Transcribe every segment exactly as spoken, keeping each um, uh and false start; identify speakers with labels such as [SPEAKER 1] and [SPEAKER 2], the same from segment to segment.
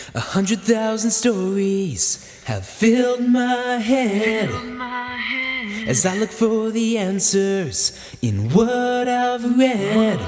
[SPEAKER 1] A hundred thousand stories have filled my head as I look for the answers in what I've read.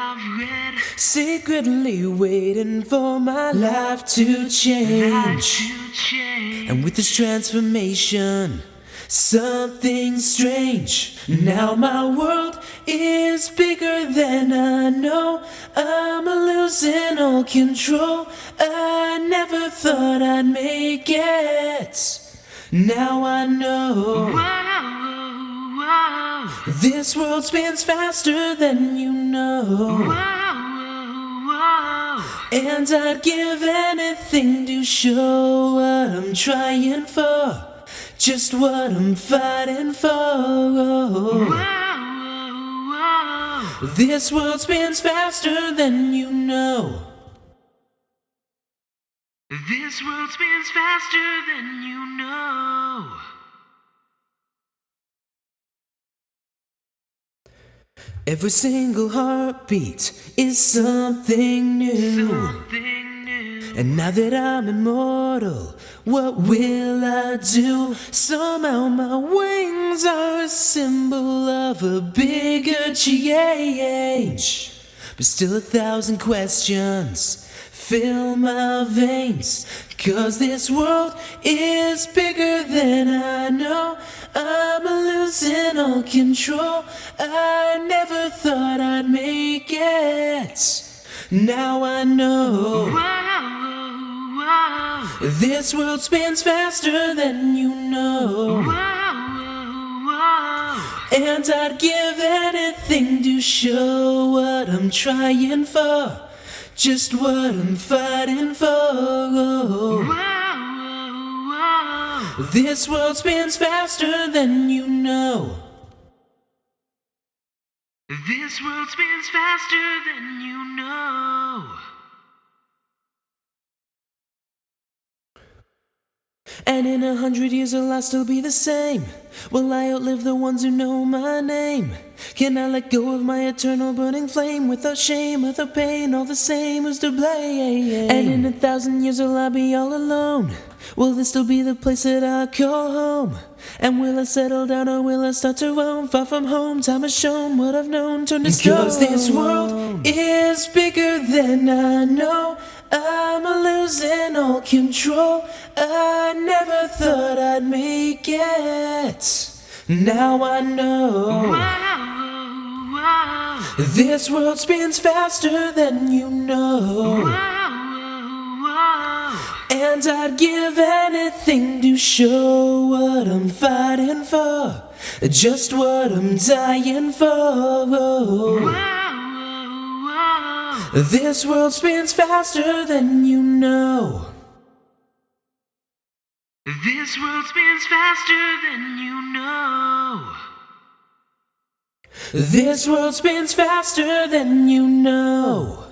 [SPEAKER 1] Secretly waiting for my life to change. And with this transformation, something strange. Now my world is bigger than I know. I'm losing all control. I never thought I'd make it. Now I know.
[SPEAKER 2] Whoa, whoa.
[SPEAKER 1] This world spins faster than you know.
[SPEAKER 2] Whoa, whoa.
[SPEAKER 1] And I'd give anything to show what I'm trying for, just what I'm fighting for.
[SPEAKER 2] Whoa, whoa.
[SPEAKER 1] This world spins faster than you know.
[SPEAKER 2] This world spins faster than you know.
[SPEAKER 1] Every single heartbeat is something new.
[SPEAKER 2] Something new.
[SPEAKER 1] And now that I'm immortal, what will I do? Somehow my wings are a symbol of a bigger change. But still a thousand questions fill my veins, 'cause this world is bigger than I know. I'm losing all control. I never thought I'd make it. Now I know.
[SPEAKER 2] Whoa, whoa.
[SPEAKER 1] This world spins faster than you know.
[SPEAKER 2] Whoa, whoa.
[SPEAKER 1] And I'd give anything to show what I'm trying for, just what I'm fighting for.
[SPEAKER 2] Whoa, whoa.
[SPEAKER 1] This world spins faster than you know.
[SPEAKER 2] This world spins faster than you know.
[SPEAKER 1] And in a hundred years will I still be the same? Will I outlive the ones who know my name? Can I let go of my eternal burning flame without shame, without pain, all the same, who's to blame? And in a thousand years will I be all alone? Will this still be the place that I call home? And will I settle down or will I start to roam? Far from home, time has shown what I've known turned to stone. 'Cause this world is bigger than I know. I'm losing all control. I never thought I'd make it. Now I know.
[SPEAKER 2] Whoa, whoa.
[SPEAKER 1] This world spins faster than you know.
[SPEAKER 2] Whoa, whoa.
[SPEAKER 1] And I'd give anything to show what I'm fighting for, just what I'm dying for.
[SPEAKER 2] Whoa, whoa.
[SPEAKER 1] This world spins faster than you know.
[SPEAKER 2] This world spins faster than you know.
[SPEAKER 1] This world spins faster than you know.